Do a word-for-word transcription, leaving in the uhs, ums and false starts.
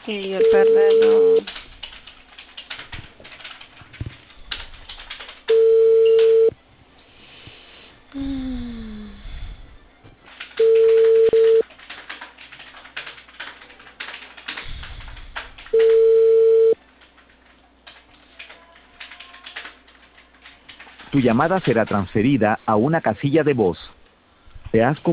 Y el perdedor. Tu llamada será transferida a una casilla de voz. Te has